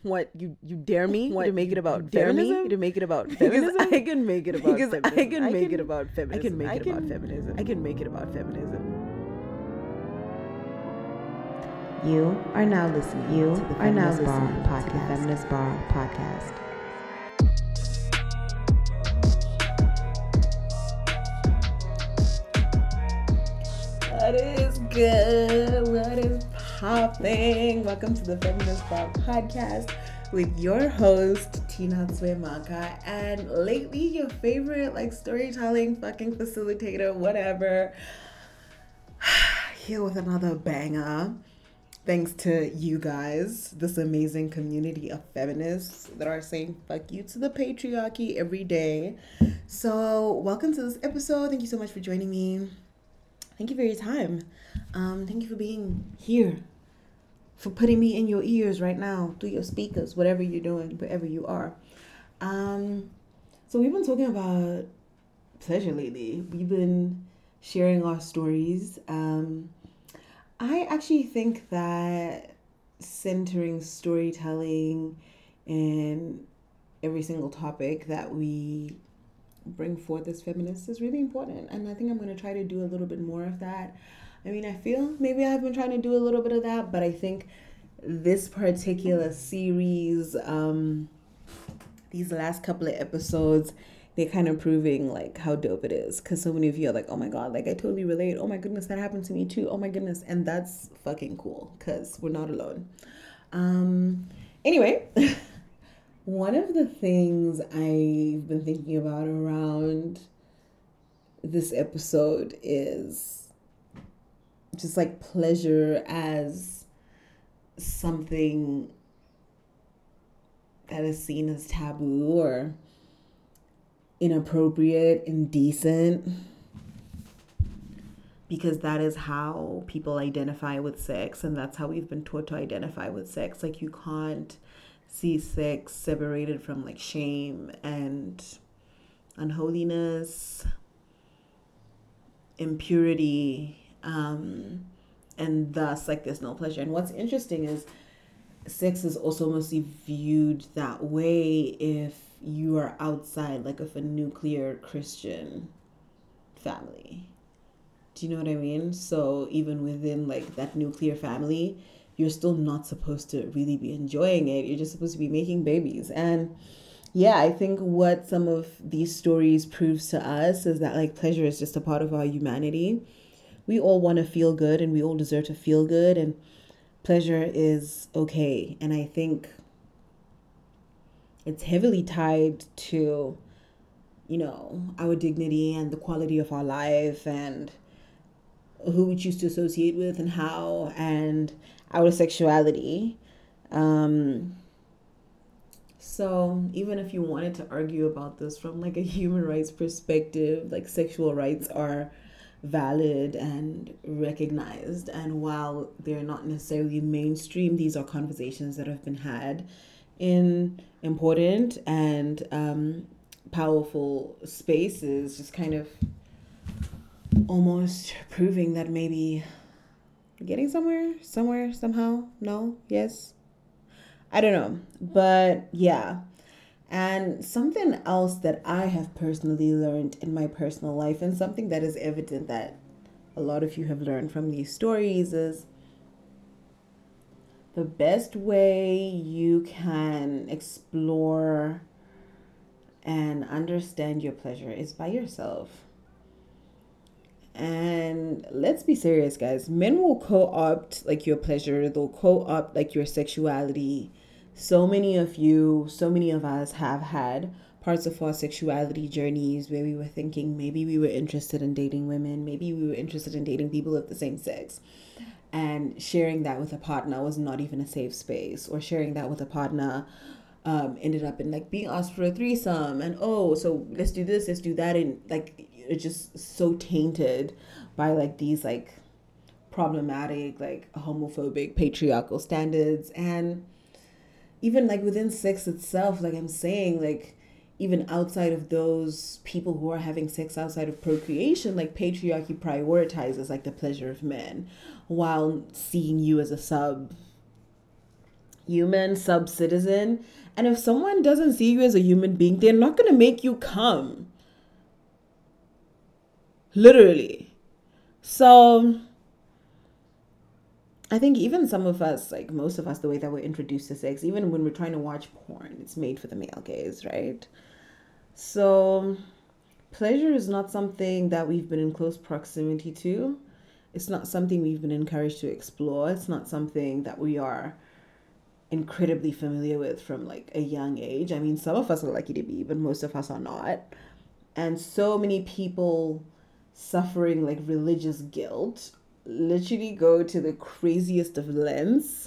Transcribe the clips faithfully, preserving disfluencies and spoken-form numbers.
What, you you dare me What, to make you- it about you dare me feminism? to make it about Because feminism? I can make it about Because feminism. I can make it can- about feminism. I can make I it about can- feminism. I can make it about feminism. You are now listening. You to the are now Feminist Bar listening to the podcast. Feminist Bar podcast. What is good? What is popping? Welcome to the Feminist Bar podcast with your host Tina Tswemaka, and lately your favorite like storytelling fucking facilitator, whatever. Here with another banger. Thanks to you guys, this amazing community of feminists that are saying fuck you to the patriarchy every day. So, welcome to this episode. Thank you so much for joining me. Thank you for your time. Um, thank you for being here, for putting me in your ears right now, through your speakers, whatever you're doing, wherever you are. Um, so, we've been talking about pleasure lately. We've been sharing our stories. Um, I actually think that centering storytelling in every single topic that we bring forth as feminists is really important. And I think I'm going to try to do a little bit more of that. I mean, I feel maybe I've been trying to do a little bit of that, but I think this particular series, um, these last couple of episodes, they're kind of proving like how dope it is, because so many of you are like, oh my god, like I totally relate, oh my goodness, that happened to me too, oh my goodness. And that's fucking cool, because we're not alone. Um anyway, one of the things I've been thinking about around this episode is just like pleasure as something that is seen as taboo or inappropriate, indecent, because that is how people identify with sex, and that's how we've been taught to identify with sex. Like, you can't see sex separated from like shame and unholiness, impurity, um, and thus like there's no pleasure. And what's interesting is sex is also mostly viewed that way if you are outside like of a nuclear Christian family. Do you know what I mean? So even within like that nuclear family, you're still not supposed to really be enjoying it. You're just supposed to be making babies. And yeah, I think what some of these stories proves to us is that like pleasure is just a part of our humanity. We all want to feel good, and we all deserve to feel good, and pleasure is okay. And I think it's heavily tied to, you know, our dignity and the quality of our life and who we choose to associate with and how, and our sexuality. Um, so even if you wanted to argue about this from like a human rights perspective, like sexual rights are valid and recognized. And while they're not necessarily mainstream, these are conversations that have been had in important and um, powerful spaces, just kind of almost proving that maybe getting somewhere, somewhere, somehow, no, yes, I don't know. But yeah. And something else that I have personally learned in my personal life, and something that is evident that a lot of you have learned from these stories, is the best way you can explore and understand your pleasure is by yourself. And let's be serious, guys. Men will co-opt like your pleasure. They'll co-opt like your sexuality. So many of you, so many of us have had parts of our sexuality journeys where we were thinking maybe we were interested in dating women, maybe we were interested in dating people of the same sex. And sharing that with a partner was not even a safe space, or sharing that with a partner um, ended up in like being asked for a threesome, and oh, so let's do this, let's do that, and like it's just so tainted by like these like problematic, like homophobic, patriarchal standards. And even like within sex itself, like I'm saying, like even outside of those people who are having sex outside of procreation, like patriarchy prioritizes like the pleasure of men while seeing you as a sub human, sub citizen. And if someone doesn't see you as a human being, they're not going to make you come. Literally. So I think even some of us, like most of us, the way that we're introduced to sex, even when we're trying to watch porn, it's made for the male gaze, right? So pleasure is not something that we've been in close proximity to. It's not something we've been encouraged to explore. It's not something that we are incredibly familiar with from like a young age. I mean, some of us are lucky to be, but most of us are not. And so many people suffering like religious guilt literally go to the craziest of lengths.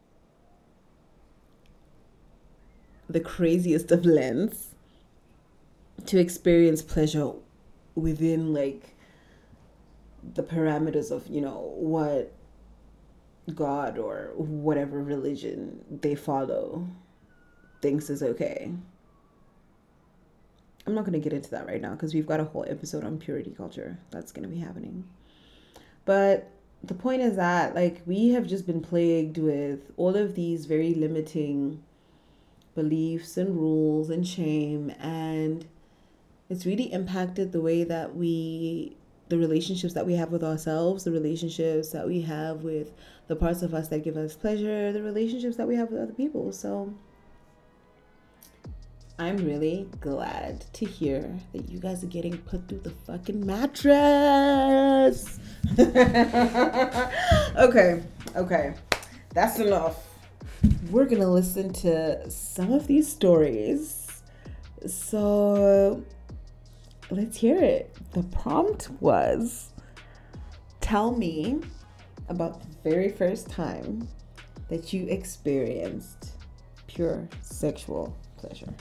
The craziest of lengths to experience pleasure within like the parameters of, you know, what God or whatever religion they follow thinks is okay. I'm not going to get into that right now because we've got a whole episode on purity culture that's going to be happening. But the point is that like we have just been plagued with all of these very limiting beliefs and rules and shame, and it's really impacted the way that we the relationships that we have with ourselves, the relationships that we have with the parts of us that give us pleasure, the relationships that we have with other people. So I'm really glad to hear that you guys are getting put through the fucking mattress. okay, okay. That's enough. We're going to listen to some of these stories. So let's hear it. The prompt was, tell me about the very first time that you experienced pure sexual pleasure.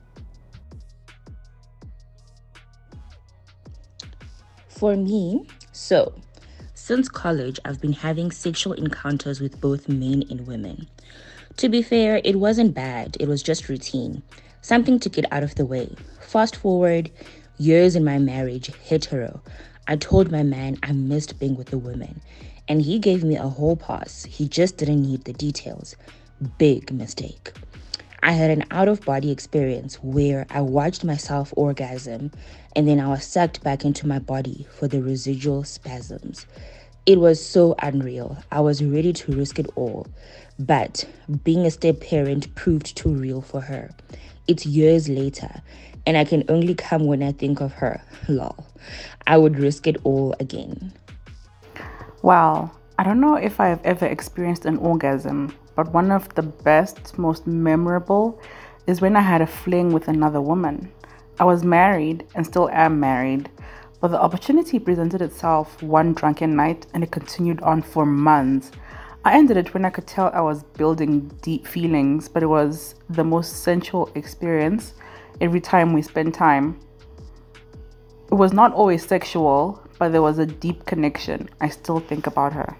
For me, so since college, I've been having sexual encounters with both men and women. To be fair, it wasn't bad. It was just routine, something to get out of the way. Fast forward years in my marriage, hetero. I told my man I missed being with a woman, and he gave me a whole pass. He just didn't need the details. Big mistake. I had an out-of-body experience where I watched myself orgasm, and then I was sucked back into my body for the residual spasms. It was so unreal. I was ready to risk it all. But being a step-parent proved too real for her. It's years later, and I can only come when I think of her. Lol. I would risk it all again. Wow, I don't know if I have ever experienced an orgasm, but one of the best, most memorable is when I had a fling with another woman. I was married and still am married, but the opportunity presented itself one drunken night and it continued on for months. I ended it when I could tell I was building deep feelings, but it was the most sensual experience every time we spent time. It was not always sexual, but there was a deep connection. I still think about her.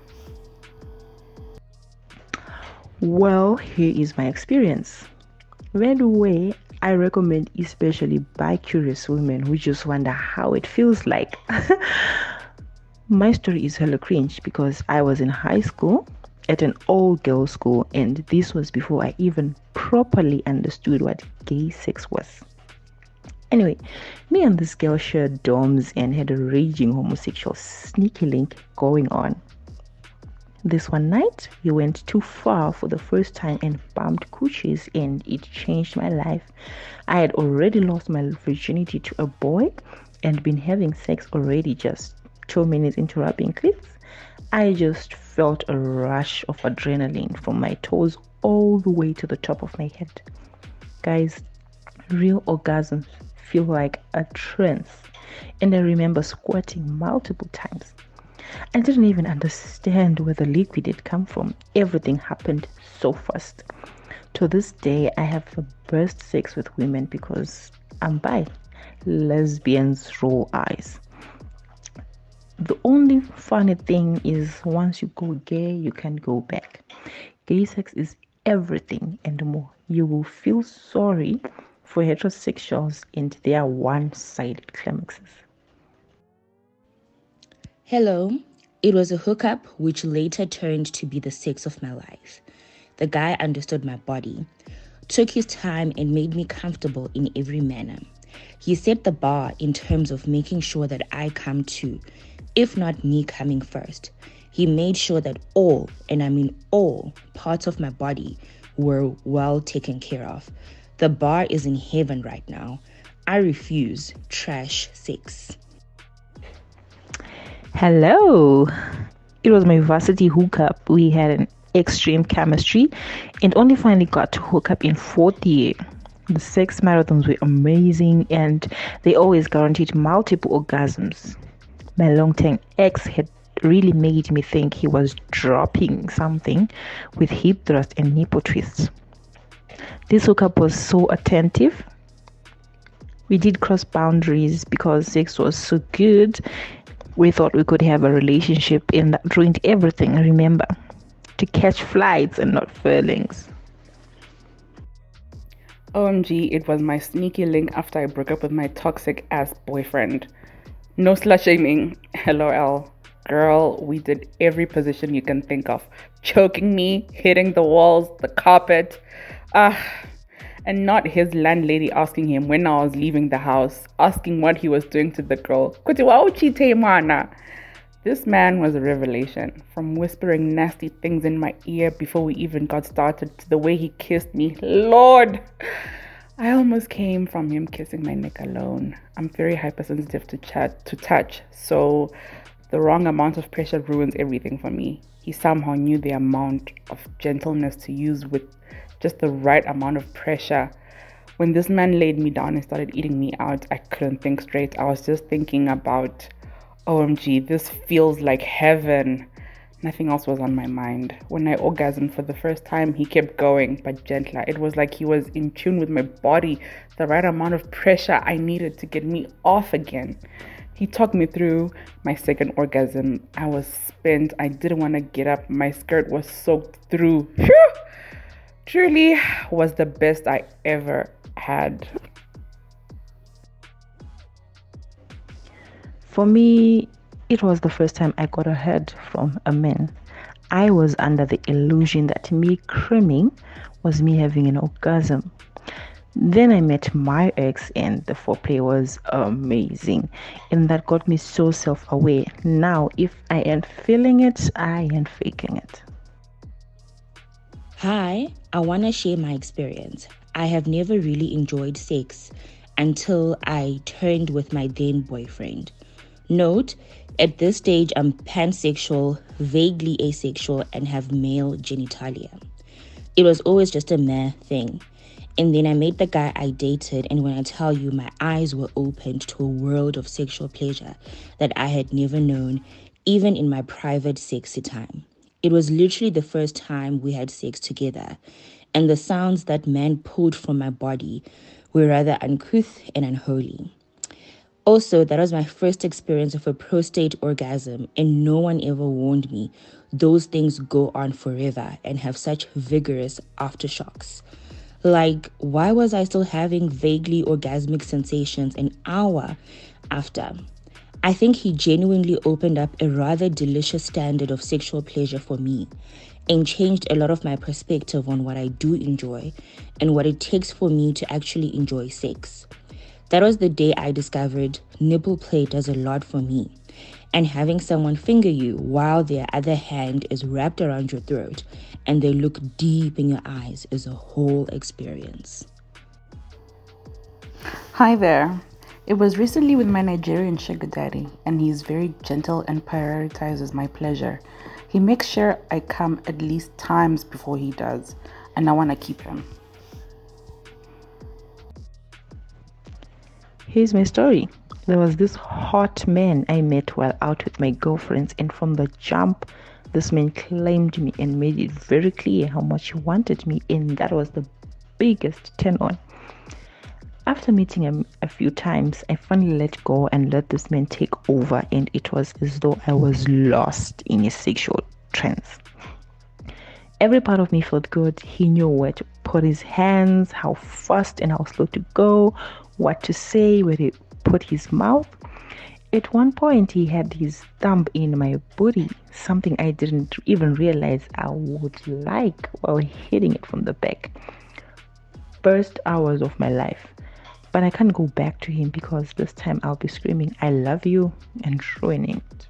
Well, here is my experience. By the way, I recommend especially bi-curious women who just wonder how it feels like. My story is hella cringe because I was in high school at an all-girls school, and this was before I even properly understood what gay sex was. Anyway, me and this girl shared dorms and had a raging homosexual sneaky link going on. This one night, we went too far for the first time and bumped coochies, and it changed my life. I had already lost my virginity to a boy and been having sex already just two minutes into rubbing clits. I just felt a rush of adrenaline from my toes all the way to the top of my head. Guys, real orgasms feel like a trance, and I remember squirting multiple times. I didn't even understand where the liquid had come from. Everything happened so fast. To this day, I have the best sex with women because I'm bi. Lesbians roll eyes. The only funny thing is once you go gay, you can go back. Gay sex is everything and more. You will feel sorry for heterosexuals and their one-sided climaxes. Hello. It was a hookup which later turned to be the sex of my life. The guy understood my body, took his time, and made me comfortable in every manner. He set the bar in terms of making sure that I come too, if not me coming first. He made sure that all, and I mean all, parts of my body were well taken care of. The bar is in heaven right now. I refuse trash sex. Hello. It was my varsity hookup. We had an extreme chemistry and only finally got to hook up in fourth year. The sex marathons were amazing and they always guaranteed multiple orgasms. My long-term ex had really made me think he was dropping something with hip thrust and nipple twists. This hookup was so attentive. We did cross boundaries because sex was so good. We thought we could have a relationship, and that ruined everything. Remember, to catch flights and not furlings. O M G, it was my sneaky link after I broke up with my toxic ass boyfriend. No slut shaming, lol. Girl, we did every position you can think of. Choking me, hitting the walls, the carpet. Ah, and not his landlady asking him when I was leaving the house, asking what he was doing to the girl. This man was a revelation, from whispering nasty things in my ear before we even got started to the way he kissed me. Lord, I almost came from him kissing my neck alone. I'm very hypersensitive to chat to touch, so the wrong amount of pressure ruins everything for me. He somehow knew the amount of gentleness to use with just the right amount of pressure. When this man laid me down and started eating me out, I couldn't think straight. I was just thinking about, O M G, this feels like heaven. Nothing else was on my mind. When I orgasmed for the first time, he kept going, but gentler. It was like he was in tune with my body, the right amount of pressure I needed to get me off again. He talked me through my second orgasm. I was spent. I didn't want to get up. My skirt was soaked through. Phew! Truly was the best I ever had. For me, it was the first time I got a head from a man. I was under the illusion that me creaming was me having an orgasm. Then I met my ex and the foreplay was amazing. And that got me so self-aware. Now, if I ain't feeling it, I ain't faking it. Hi, I want to share my experience. I have never really enjoyed sex until I turned with my then boyfriend. Note, at this stage, I'm pansexual, vaguely asexual, and have male genitalia. It was always just a meh thing. And then I met the guy I dated, and when I tell you, my eyes were opened to a world of sexual pleasure that I had never known, even in my private sexy time. It was literally the first time we had sex together, and the sounds that man pulled from my body were rather uncouth and unholy. Also, that was my first experience of a prostate orgasm, and no one ever warned me those things go on forever and have such vigorous aftershocks. Like, why was I still having vaguely orgasmic sensations an hour after? I think he genuinely opened up a rather delicious standard of sexual pleasure for me and changed a lot of my perspective on what I do enjoy and what it takes for me to actually enjoy sex. That was the day I discovered nipple play does a lot for me, and having someone finger you while their other hand is wrapped around your throat and they look deep in your eyes is a whole experience. Hi there. It was recently with my Nigerian sugar daddy, and he's very gentle and prioritizes my pleasure. He makes sure I come at least times before he does, and I want to keep him. Here's my story. There was this hot man I met while out with my girlfriends, and from the jump, this man claimed me and made it very clear how much he wanted me, and that was the biggest turn on. After meeting him a few times, I finally let go and let this man take over, and it was as though I was lost in a sexual trance. Every part of me felt good. He knew where to put his hands, how fast and how slow to go, what to say, where to put his mouth. At one point, he had his thumb in my booty, something I didn't even realize I would like while hitting it from the back. First hours of my life. But I can't go back to him because this time I'll be screaming, I love you, and ruining it.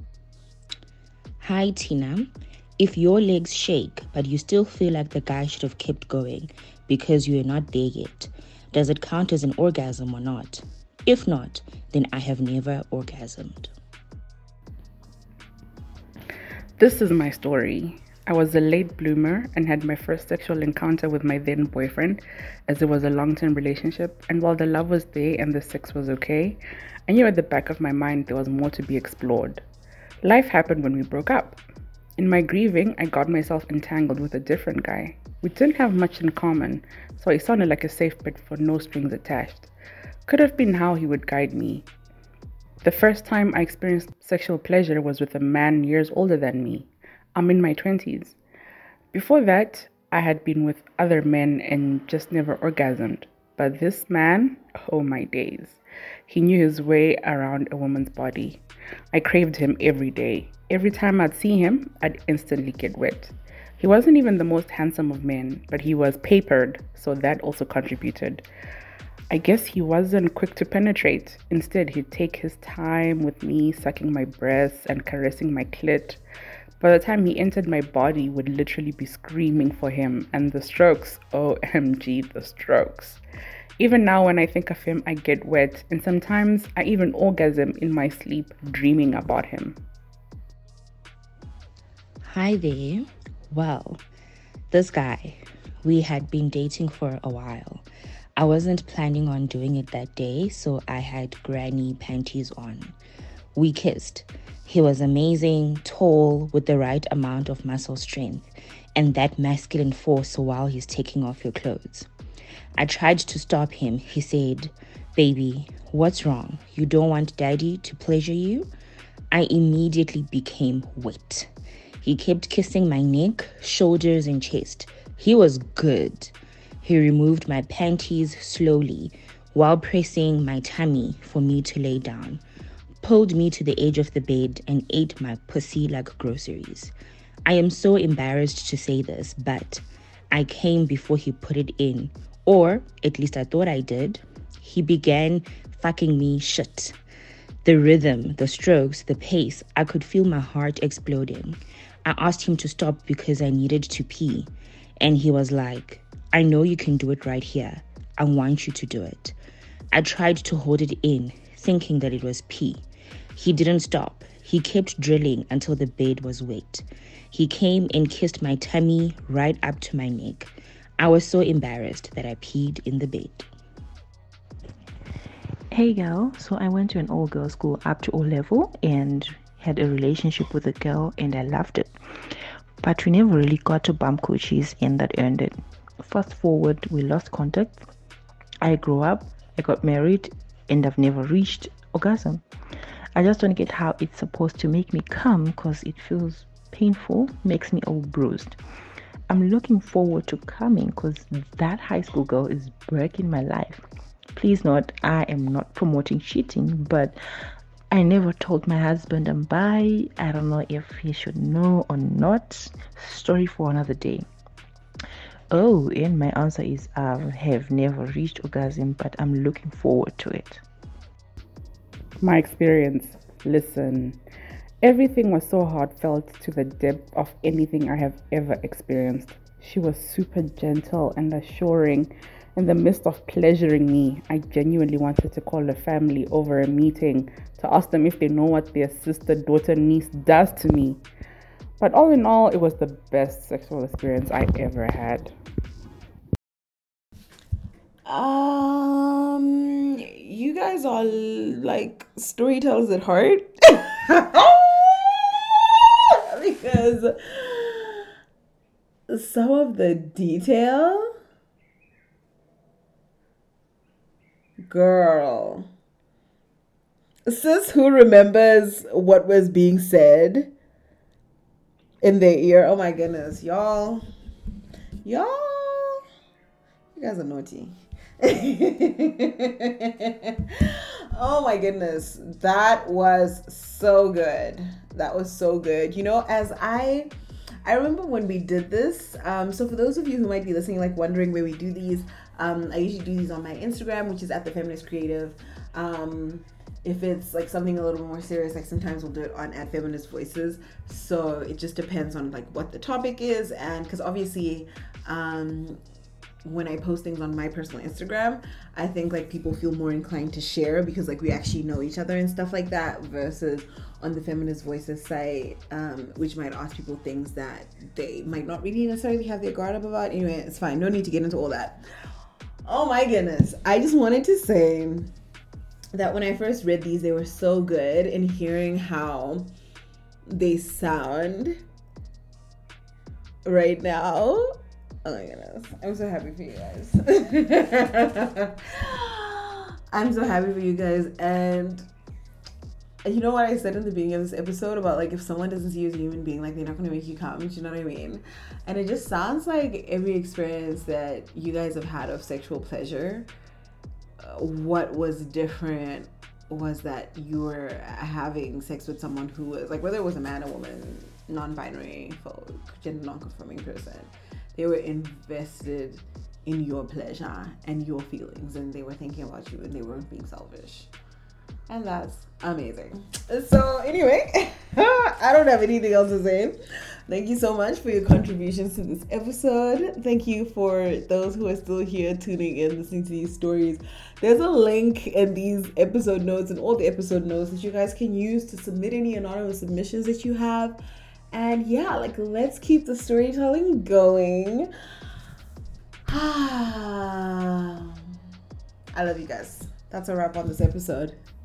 Hi, Tina. If your legs shake, but you still feel like the guy should have kept going because you are not there yet, does it count as an orgasm or not? If not, then I have never orgasmed. This is my story. I was a late bloomer and had my first sexual encounter with my then boyfriend, as it was a long-term relationship, and while the love was there and the sex was okay, I knew at the back of my mind there was more to be explored. Life happened when we broke up. In my grieving, I got myself entangled with a different guy. We didn't have much in common, so he sounded like a safe bet for no strings attached. Could have been how he would guide me. The first time I experienced sexual pleasure was with a man years older than me. I'm in my twenties. Before that, I had been with other men and just never orgasmed. But this man, oh my days. He knew his way around a woman's body. I craved him every day. Every time I'd see him, I'd instantly get wet. He wasn't even the most handsome of men, but he was papered, so that also contributed. I guess he wasn't quick to penetrate. Instead, he'd take his time with me, sucking my breasts and caressing my clit. By the time he entered my body, would literally be screaming for him, and the strokes, O M G, the strokes. Even now, when I think of him, I get wet, and sometimes I even orgasm in my sleep, dreaming about him. Hi there. Well, this guy, we had been dating for a while. I wasn't planning on doing it that day, so I had granny panties on. We kissed. He was amazing, tall, with the right amount of muscle strength, and that masculine force while he's taking off your clothes. I tried to stop him. He said, "Baby, what's wrong? You don't want daddy to pleasure you?" I immediately became wet. He kept kissing my neck, shoulders, and chest. He was good. He removed my panties slowly while pressing my tummy for me to lay down, pulled me to the edge of the bed, and ate my pussy like groceries. I am so embarrassed to say this, but I came before he put it in, or at least I thought I did. He began fucking me shit. The rhythm, the strokes, the pace, I could feel my heart exploding. I asked him to stop because I needed to pee, and he was like, "I know you can do it right here. I want you to do it." I tried to hold it in, thinking that it was pee. He didn't stop. He kept drilling until the bed was wet. He came and kissed my tummy right up to my neck. I was so embarrassed that I peed in the bed. Hey girl, so I went to an all girls school up to O level and had a relationship with a girl, and I loved it. But we never really got to bump coochies, and that earned it. Fast forward, we lost contact. I grew up, I got married, and I've never reached orgasm. I just don't get how it's supposed to make me come because it feels painful, makes me all bruised. I'm looking forward to coming because that high school girl is breaking my life. Please note, I am not promoting cheating, but I never told my husband I'm bi. I don't know if he should know or not. Story for another day. Oh, and my answer is I have never reached orgasm, but I'm looking forward to it. My experience, listen, everything was so heartfelt to the depth of anything I have ever experienced. She was super gentle and assuring. In the midst of pleasuring me, I genuinely wanted to call the family over a meeting to ask them if they know what their sister, daughter, niece does to me. But all in all, it was the best sexual experience I ever had. Um, you guys are like storytellers at heart. Because some of the detail, girl. Sis who remembers what was being said in their ear. Oh my goodness, y'all. Y'all. You You guys are naughty. Oh my goodness. That was so good. That was so good. You know, as I I remember when we did this. Um, so for those of you who might be listening, like wondering where we do these, um, I usually do these on my Instagram, which is at the Feminist Creative. Um, if it's like something a little more serious, like sometimes we'll do it on at Feminist Voices. So it just depends on like what the topic is, and because obviously, um, when I post things on my personal Instagram, I think like people feel more inclined to share because like we actually know each other and stuff like that, versus on the Feminist Voices site, um, which might ask people things that they might not really necessarily have their guard up about. Anyway, it's fine. No need to get into all that. Oh my goodness. I just wanted to say that when I first read these, they were so good, and hearing how they sound right now. Oh my goodness. I'm so happy for you guys. I'm so happy for you guys. And you know what I said in the beginning of this episode about like if someone doesn't see you as a human being, like they're not going to make you come. You know what I mean? And it just sounds like every experience that you guys have had of sexual pleasure, uh, what was different was that you were having sex with someone who was like, whether it was a man or woman, non-binary folk, gender non-conforming person, they were invested in your pleasure and your feelings, and they were thinking about you, and they weren't being selfish. And that's amazing. So anyway, I don't have anything else to say. Thank you so much for your contributions to this episode. Thank you for those who are still here tuning in, listening to these stories. There's a link in these episode notes and all the episode notes that you guys can use to submit any anonymous submissions that you have. And yeah, like let's keep the storytelling going. I love you guys. That's a wrap on this episode.